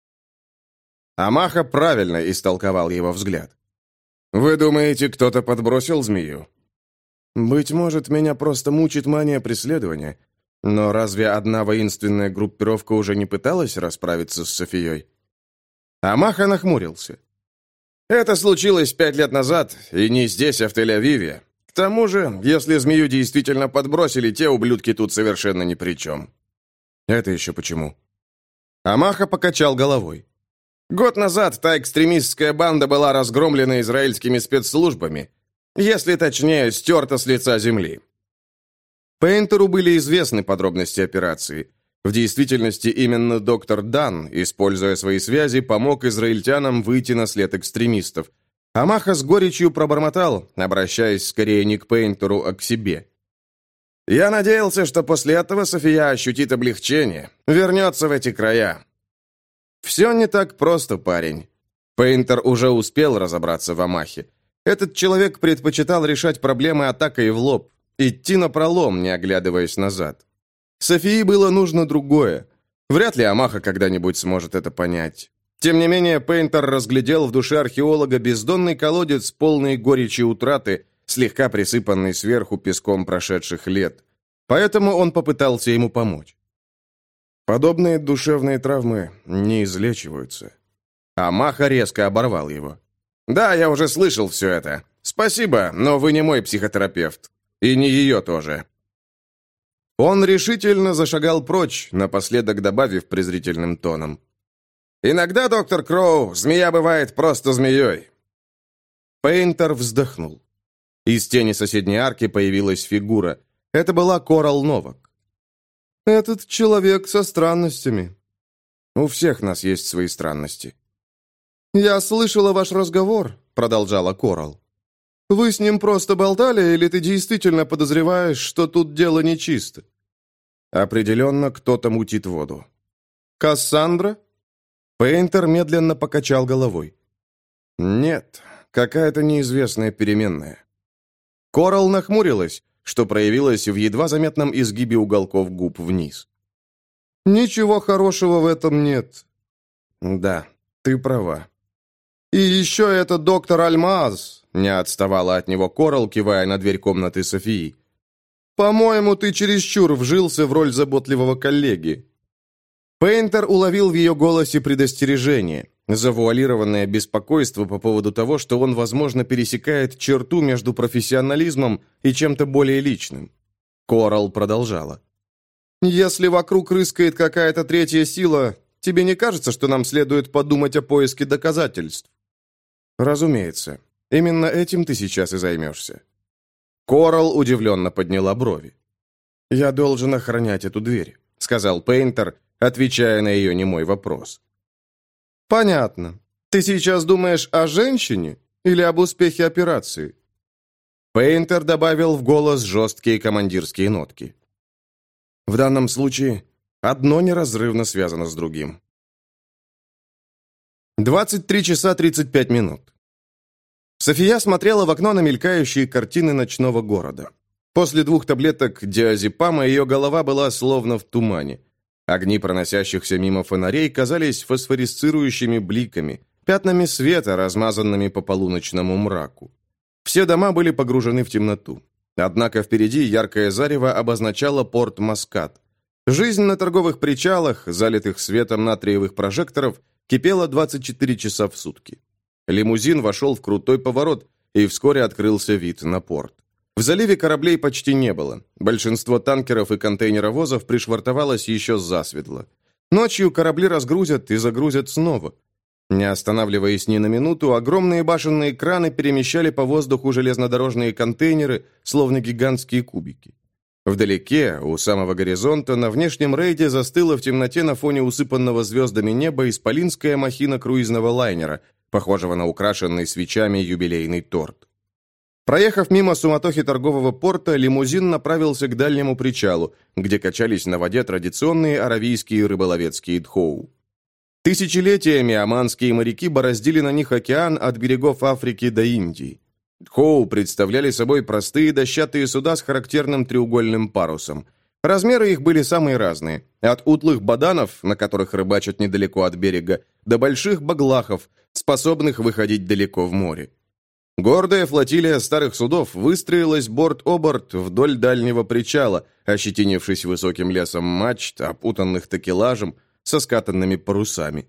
Амаха правильно истолковал его взгляд. «Вы думаете, кто-то подбросил змею?» «Быть может, меня просто мучит мания преследования. Но разве одна воинственная группировка уже не пыталась расправиться с Софией?» Амаха нахмурился. «Это случилось пять лет назад, и не здесь, а в Тель-Авиве. К тому же, если змею действительно подбросили, те ублюдки тут совершенно ни при чем». «Это еще почему?» Амаха покачал головой. Год назад та экстремистская банда была разгромлена израильскими спецслужбами, если точнее, стерта с лица земли. Пейнтеру были известны подробности операции. В действительности, именно доктор Дан, используя свои связи, помог израильтянам выйти на след экстремистов. Амаха с горечью пробормотал, обращаясь скорее не к Пейнтеру, а к себе. «Я надеялся, что после этого София ощутит облегчение, вернется в эти края». «Все не так просто, парень». Пейнтер уже успел разобраться в Амахе. Этот человек предпочитал решать проблемы атакой в лоб, идти напролом, не оглядываясь назад. Софии было нужно другое. Вряд ли Амаха когда-нибудь сможет это понять. Тем не менее, Пейнтер разглядел в душе археолога бездонный колодец, полный горечи утраты, слегка присыпанный сверху песком прошедших лет. Поэтому он попытался ему помочь. Подобные душевные травмы не излечиваются. Амаха резко оборвал его. «Да, я уже слышал все это. Спасибо, но вы не мой психотерапевт. И не ее тоже». Он решительно зашагал прочь, напоследок добавив презрительным тоном. «Иногда, доктор Кроу, змея бывает просто змеей». Пейнтер вздохнул. Из тени соседней арки появилась фигура. Это была Корал Новак. «Этот человек со странностями». «У всех нас есть свои странности». «Я слышала ваш разговор», — продолжала Корал. «Вы с ним просто болтали, или ты действительно подозреваешь, что тут дело нечисто?» «Определенно, кто-то мутит воду». «Кассандра?» Пейнтер медленно покачал головой. «Нет, какая-то неизвестная переменная». Корал нахмурилась, что проявилось в едва заметном изгибе уголков губ вниз. «Ничего хорошего в этом нет». «Да, ты права». «И еще это доктор Альмаз», — не отставала от него Корал, кивая на дверь комнаты Софии. «По-моему, ты чересчур вжился в роль заботливого коллеги». Пейнтер уловил в ее голосе предостережение, завуалированное беспокойство по поводу того, что он, возможно, пересекает черту между профессионализмом и чем-то более личным. Корал продолжала. «Если вокруг рыскает какая-то третья сила, тебе не кажется, что нам следует подумать о поиске доказательств?» «Разумеется. Именно этим ты сейчас и займешься». Корал удивленно подняла брови. «Я должен охранять эту дверь», — сказал Пейнтер, отвечая на ее немой вопрос. «Понятно. Ты сейчас думаешь о женщине или об успехе операции?» Пейнтер добавил в голос жесткие командирские нотки. «В данном случае одно неразрывно связано с другим». двадцать три часа тридцать пять минут. София смотрела в окно на мелькающие картины ночного города. После двух таблеток диазепама ее голова была словно в тумане. Огни проносящихся мимо фонарей казались фосфорисцирующими бликами, пятнами света, размазанными по полуночному мраку. Все дома были погружены в темноту. Однако впереди яркое зарево обозначало порт Маскат. Жизнь на торговых причалах, залитых светом натриевых прожекторов, кипела двадцать четыре часа в сутки. Лимузин вошел в крутой поворот, и вскоре открылся вид на порт. В заливе кораблей почти не было. Большинство танкеров и контейнеровозов пришвартовалось еще засветло. Ночью корабли разгрузят и загрузят снова. Не останавливаясь ни на минуту, огромные башенные краны перемещали по воздуху железнодорожные контейнеры, словно гигантские кубики. Вдалеке, у самого горизонта, на внешнем рейде застыла в темноте на фоне усыпанного звездами неба исполинская махина круизного лайнера, похожего на украшенный свечами юбилейный торт. Проехав мимо суматохи торгового порта, лимузин направился к дальнему причалу, где качались на воде традиционные аравийские рыболовецкие дхоу. Тысячелетиями оманские моряки бороздили на них океан от берегов Африки до Индии. Дхоу представляли собой простые дощатые суда с характерным треугольным парусом. Размеры их были самые разные, от утлых баданов, на которых рыбачат недалеко от берега, до больших баглахов, способных выходить далеко в море. Гордая флотилия старых судов выстроилась борт-о-борт вдоль дальнего причала, ощетинившись высоким лесом мачт, опутанных такелажем, со скатанными парусами.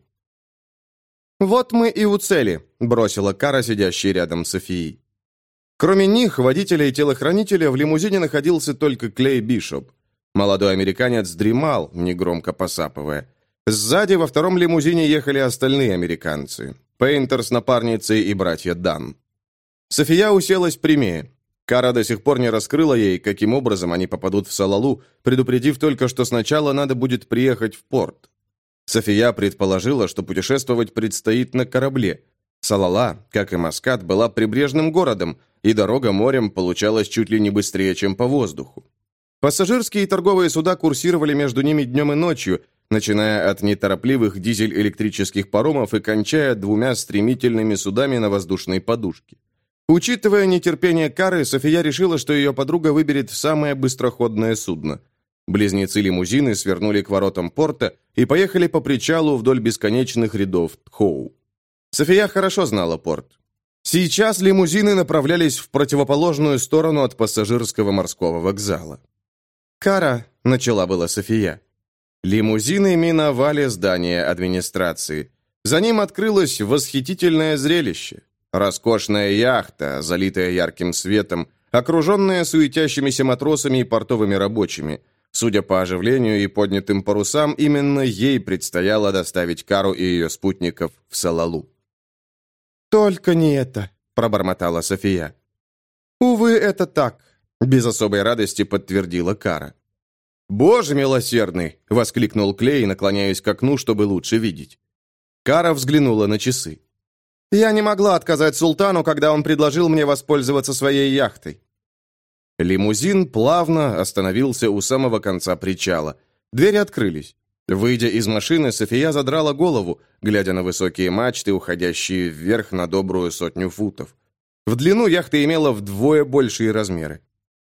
«Вот мы и у цели», — бросила Кара, сидящая рядом с Софией. Кроме них, водителя и телохранителя, в лимузине находился только Клей Бишоп. Молодой американец дремал, негромко посапывая. Сзади во втором лимузине ехали остальные американцы. Пейнтер с напарницей и братья Дан. София уселась прямее. Кара до сих пор не раскрыла ей, каким образом они попадут в Салалу, предупредив только, что сначала надо будет приехать в порт. София предположила, что путешествовать предстоит на корабле. Салала, как и Маскат, была прибрежным городом, и дорога морем получалась чуть ли не быстрее, чем по воздуху. Пассажирские и торговые суда курсировали между ними днем и ночью, начиная от неторопливых дизель-электрических паромов и кончая двумя стремительными судами на воздушной подушке. Учитывая нетерпение Кары, София решила, что ее подруга выберет самое быстроходное судно. Близнецы-лимузины свернули к воротам порта и поехали по причалу вдоль бесконечных рядов дхоу. София хорошо знала порт. Сейчас лимузины направлялись в противоположную сторону от пассажирского морского вокзала. «Кара», — начала была София. Лимузины миновали здание администрации. За ним открылось восхитительное зрелище. Роскошная яхта, залитая ярким светом, окруженная суетящимися матросами и портовыми рабочими. Судя по оживлению и поднятым парусам, именно ей предстояло доставить Кару и ее спутников в Салалу. «Только не это», — пробормотала София. «Увы, это так», — без особой радости подтвердила Кара. «Боже милосердный!» — воскликнул Клей, наклоняясь к окну, чтобы лучше видеть. Кара взглянула на часы. «Я не могла отказать султану, когда он предложил мне воспользоваться своей яхтой». Лимузин плавно остановился у самого конца причала. Двери открылись. Выйдя из машины, София задрала голову, глядя на высокие мачты, уходящие вверх на добрую сотню футов. В длину яхта имела вдвое большие размеры.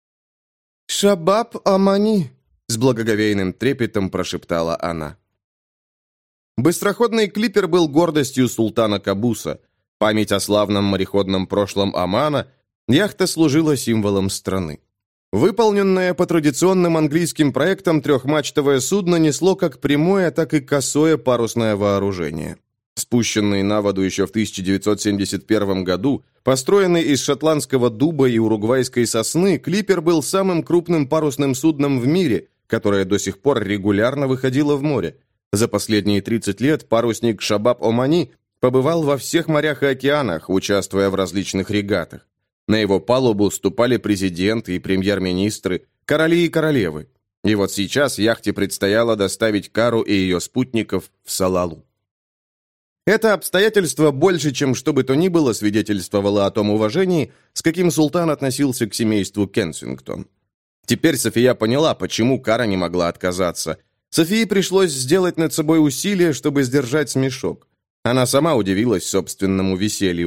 «Шабаб Амани», — с благоговейным трепетом прошептала она. Быстроходный клипер был гордостью султана Кабуса. Память о славном мореходном прошлом Омана, яхта служила символом страны. Выполненное по традиционным английским проектам трехмачтовое судно несло как прямое, так и косое парусное вооружение. Спущенный на воду еще в тысяча девятьсот семьдесят первом году, построенный из шотландского дуба и уругвайской сосны, клипер был самым крупным парусным судном в мире, которое до сих пор регулярно выходило в море. За последние тридцать лет парусник Шабаб Омани побывал во всех морях и океанах, участвуя в различных регатах. На его палубу ступали президенты и премьер-министры, короли и королевы. И вот сейчас яхте предстояло доставить Кару и ее спутников в Салалу. Это обстоятельство больше, чем что бы то ни было, свидетельствовало о том уважении, с каким султан относился к семейству Кенсингтон. Теперь София поняла, почему Кара не могла отказаться. Софии пришлось сделать над собой усилие, чтобы сдержать смешок. Она сама удивилась собственному веселью.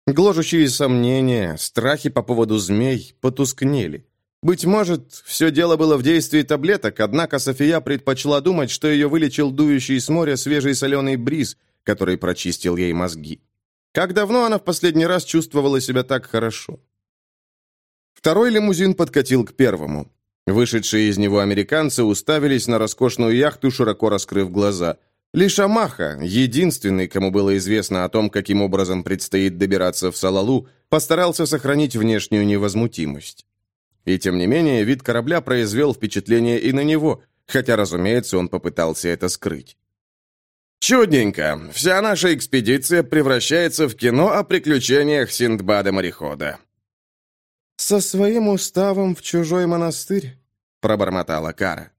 Гложущие сомнения, страхи по поводу змей потускнели. Быть может, все дело было в действии таблеток, однако София предпочла думать, что ее вылечил дующий с моря свежий соленый бриз, который прочистил ей мозги. Как давно она в последний раз чувствовала себя так хорошо? Второй лимузин подкатил к первому. Вышедшие из него американцы уставились на роскошную яхту, широко раскрыв глаза. Лишь Амаха, единственный, кому было известно о том, каким образом предстоит добираться в Салалу, постарался сохранить внешнюю невозмутимость. И тем не менее, вид корабля произвел впечатление и на него, хотя, разумеется, он попытался это скрыть. «Чудненько. Вся наша экспедиция превращается в кино о приключениях Синдбада-морехода». «Со своим уставом в чужой монастырь», — пробормотала Кара.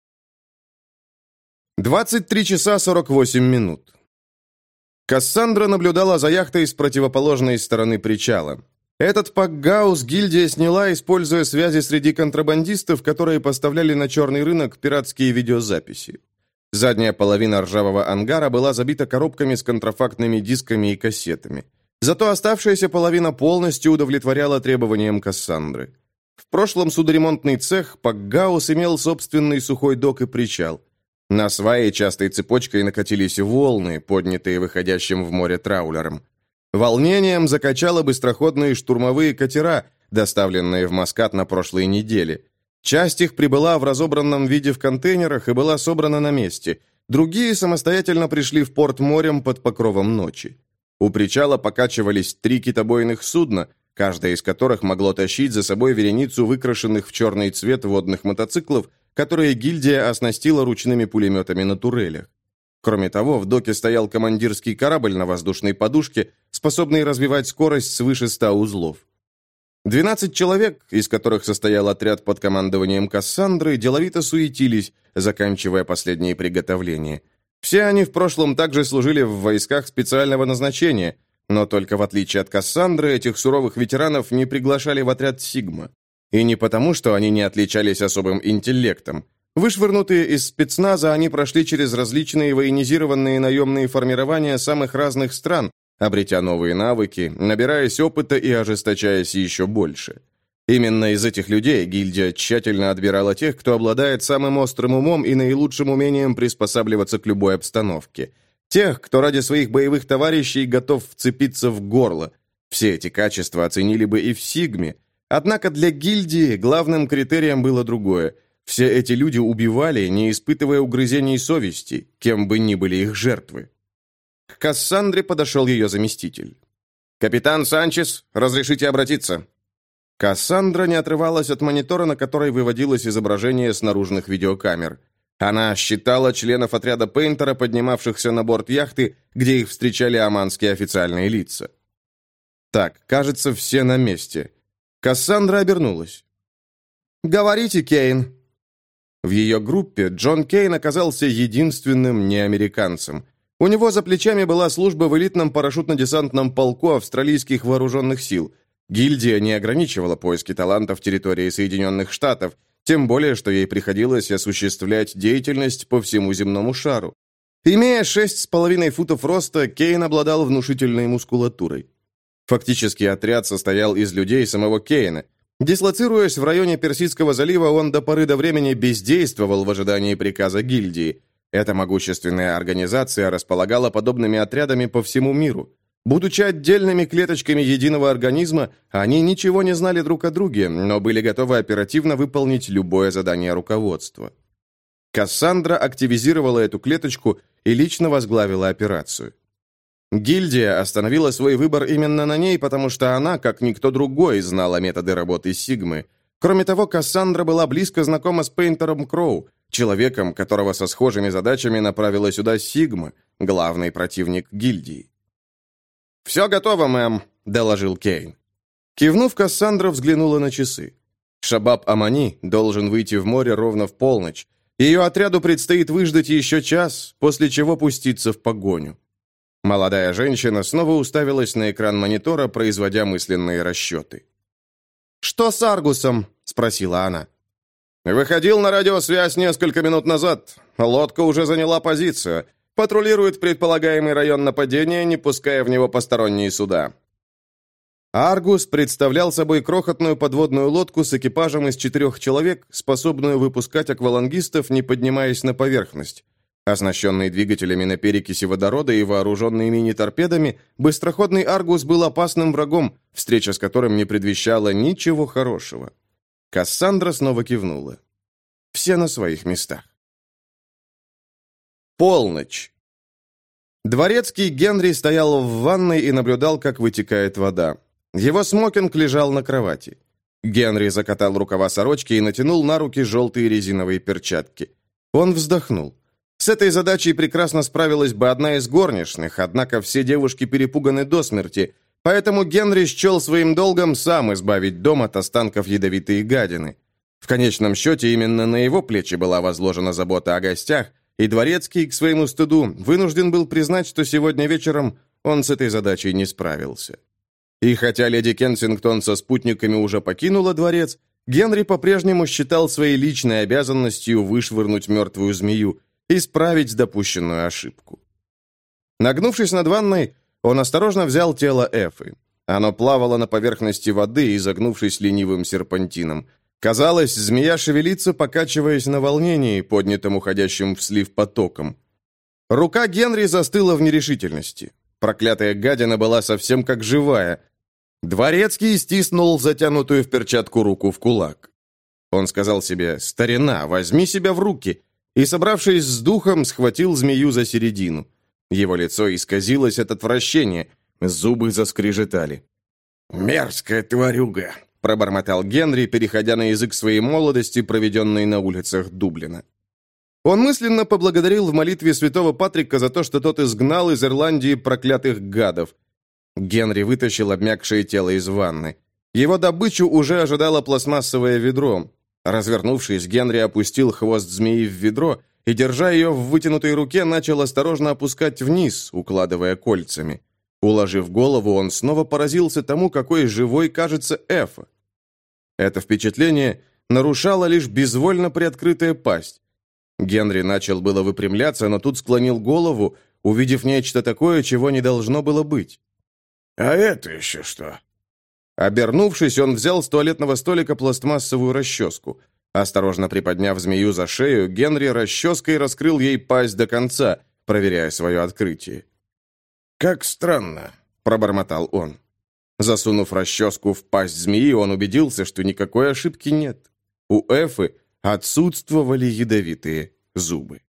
двадцать три часа сорок восемь минут. Кассандра наблюдала за яхтой с противоположной стороны причала. Этот пакгаус гильдия сняла, используя связи среди контрабандистов, которые поставляли на черный рынок пиратские видеозаписи. Задняя половина ржавого ангара была забита коробками с контрафактными дисками и кассетами. Зато оставшаяся половина полностью удовлетворяла требованиям Кассандры. В прошлом судоремонтный цех пакгаус имел собственный сухой док и причал. На сваи частой цепочкой накатились волны, поднятые выходящим в море траулером. Волнением закачало быстроходные штурмовые катера, доставленные в Маскат на прошлой неделе. Часть их прибыла в разобранном виде в контейнерах и была собрана на месте. Другие самостоятельно пришли в порт морем под покровом ночи. У причала покачивались три китобойных судна, каждое из которых могло тащить за собой вереницу выкрашенных в черный цвет водных мотоциклов, которые гильдия оснастила ручными пулеметами на турелях. Кроме того, в доке стоял командирский корабль на воздушной подушке, способный развивать скорость свыше ста узлов. Двенадцать человек, из которых состоял отряд под командованием Кассандры, деловито суетились, заканчивая последние приготовления. Все они в прошлом также служили в войсках специального назначения, но только в отличие от Кассандры, этих суровых ветеранов не приглашали в отряд «Сигма». И не потому, что они не отличались особым интеллектом. Вышвырнутые из спецназа, они прошли через различные военизированные наемные формирования самых разных стран, обретя новые навыки, набираясь опыта и ожесточаясь еще больше. Именно из этих людей гильдия тщательно отбирала тех, кто обладает самым острым умом и наилучшим умением приспосабливаться к любой обстановке. Тех, кто ради своих боевых товарищей готов вцепиться в горло. Все эти качества оценили бы и в Сигме. Однако для гильдии главным критерием было другое. Все эти люди убивали, не испытывая угрызений совести, кем бы ни были их жертвы. К Кассандре подошел ее заместитель. «Капитан Санчес, разрешите обратиться?» Кассандра не отрывалась от монитора, на которой выводилось изображение с наружных видеокамер. Она считала членов отряда Пейнтера, поднимавшихся на борт яхты, где их встречали оманские официальные лица. Так, кажется, все на месте. Кассандра обернулась. «Говорите, Кейн». В ее группе Джон Кейн оказался единственным неамериканцем. У него за плечами была служба в элитном парашютно-десантном полку австралийских вооруженных сил. Гильдия не ограничивала поиски талантов территории Соединенных Штатов, тем более, что ей приходилось осуществлять деятельность по всему земному шару. Имея шесть с половиной футов роста, Кейн обладал внушительной мускулатурой. Фактически отряд состоял из людей самого Кейна. Дислоцируясь в районе Персидского залива, он до поры до времени бездействовал в ожидании приказа гильдии. Эта могущественная организация располагала подобными отрядами по всему миру. Будучи отдельными клеточками единого организма, они ничего не знали друг о друге, но были готовы оперативно выполнить любое задание руководства. Кассандра активизировала эту клеточку и лично возглавила операцию. Гильдия остановила свой выбор именно на ней, потому что она, как никто другой, знала методы работы Сигмы. Кроме того, Кассандра была близко знакома с Пейнтером Кроу, человеком, которого со схожими задачами направила сюда Сигма, главный противник гильдии. «Все готово, мэм», — доложил Кейн. Кивнув, Кассандра взглянула на часы. Шабаб Амани должен выйти в море ровно в полночь. Ее отряду предстоит выждать еще час, после чего пуститься в погоню. Молодая женщина снова уставилась на экран монитора, производя мысленные расчеты. «Что с Аргусом?» — спросила она. «Выходил на радиосвязь несколько минут назад. Лодка уже заняла позицию. Патрулирует предполагаемый район нападения, не пуская в него посторонние суда». Аргус представлял собой крохотную подводную лодку с экипажем из четырех человек, способную выпускать аквалангистов, не поднимаясь на поверхность. Оснащенный двигателями на перекиси водорода и вооруженный мини-торпедами, быстроходный Аргус был опасным врагом, встреча с которым не предвещала ничего хорошего. Кассандра снова кивнула. Все на своих местах. Полночь. Дворецкий Генри стоял в ванной и наблюдал, как вытекает вода. Его смокинг лежал на кровати. Генри закатал рукава сорочки и натянул на руки желтые резиновые перчатки. Он вздохнул. С этой задачей прекрасно справилась бы одна из горничных, однако все девушки перепуганы до смерти, поэтому Генри счел своим долгом сам избавить дом от останков ядовитой гадины. В конечном счете, именно на его плечи была возложена забота о гостях, и Дворецкий, к своему стыду, вынужден был признать, что сегодня вечером он с этой задачей не справился. И хотя леди Кенсингтон со спутниками уже покинула дворец, Генри по-прежнему считал своей личной обязанностью вышвырнуть мертвую змею, исправить допущенную ошибку. Нагнувшись над ванной, он осторожно взял тело Эфы. Оно плавало на поверхности воды, изогнувшись ленивым серпантином. Казалось, змея шевелится, покачиваясь на волнении, поднятом уходящим в слив потоком. Рука Генри застыла в нерешительности. Проклятая гадина была совсем как живая. Дворецкий стиснул затянутую в перчатку руку в кулак. Он сказал себе: «Старина, возьми себя в руки!» И, собравшись с духом, схватил змею за середину. Его лицо исказилось от отвращения, зубы заскрежетали. «Мерзкая тварюга!» – пробормотал Генри, переходя на язык своей молодости, проведенной на улицах Дублина. Он мысленно поблагодарил в молитве святого Патрика за то, что тот изгнал из Ирландии проклятых гадов. Генри вытащил обмякшее тело из ванны. Его добычу уже ожидало пластмассовое ведро. Развернувшись, Генри опустил хвост змеи в ведро и, держа ее в вытянутой руке, начал осторожно опускать вниз, укладывая кольцами. Уложив голову, он снова поразился тому, какой живой кажется Эфа. Это впечатление нарушала лишь безвольно приоткрытая пасть. Генри начал было выпрямляться, но тут склонил голову, увидев нечто такое, чего не должно было быть. «А это еще что?» Обернувшись, он взял с туалетного столика пластмассовую расческу. Осторожно приподняв змею за шею, Генри расческой раскрыл ей пасть до конца, проверяя свое открытие. «Как странно», — пробормотал он. Засунув расческу в пасть змеи, он убедился, что никакой ошибки нет. У Эфы отсутствовали ядовитые зубы.